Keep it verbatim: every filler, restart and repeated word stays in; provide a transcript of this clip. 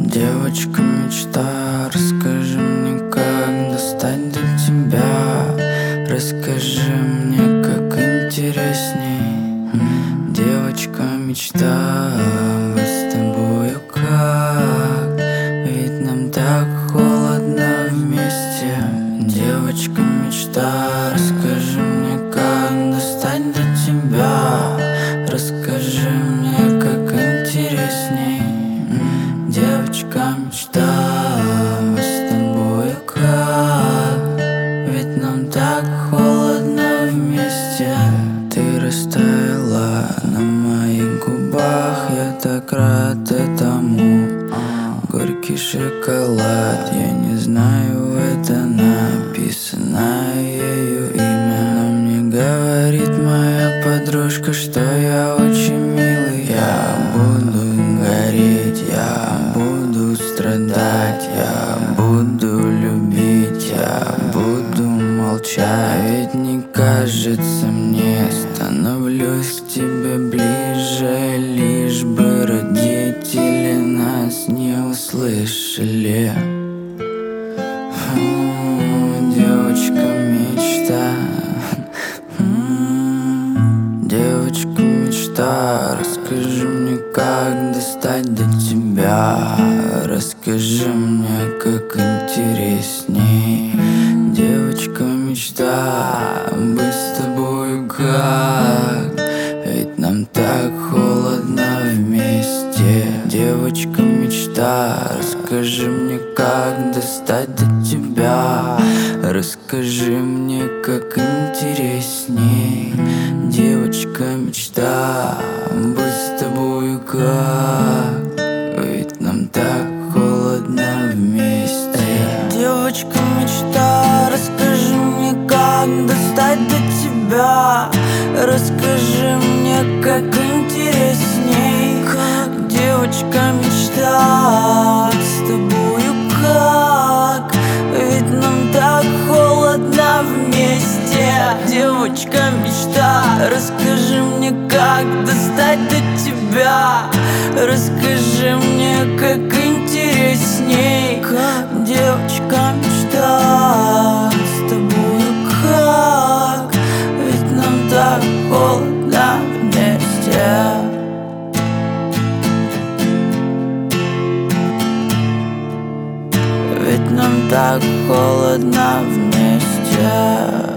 Девочка мечта, расскажи мне, как достать до тебя. Расскажи мне, как интересней. Девочка мечта, мы с тобою как? Ведь нам так холодно вместе. Девочка мечта, расскажи мне, как достать до тебя. Расскажи мне, как интересней. Девочка мечта, мы с тобою как? Ведь нам так холодно вместе. Ты растаяла на моих губах, я так рад этому. Горький шоколад, я не знаю, это написано ею имя. Но мне говорит моя подружка, что я очень милый. Я буду гореть, я буду страдать, я буду любить, я буду молчать. Ведь не кажется мне, становлюсь к тебе ближе, лишь бы родители нас не услышали. М, Девочка мечта, М, девочка мечта, расскажи мне, как достать до тебя. Расскажи мне, как интересней. Девочка мечта, быть с тобой как? Ведь нам так холодно вместе. Девочка мечта, расскажи мне, как достать до тебя. Расскажи мне, как интересней. Девочка мечта, быть с тобой как? Ведь нам так холодно вместе. Девочка мечта, расскажи мне, как достать до тебя. Расскажи мне, как интересней. Как девочка мечта, быть с тобою как? Ведь нам так холодно вместе. Девочка мечта, расскажи мне, как достать до тебя. Расскажи мне, как интересней. Как девочка мечта, с тобою как? Ведь нам так холодно вместе. Ведь нам так холодно вместе.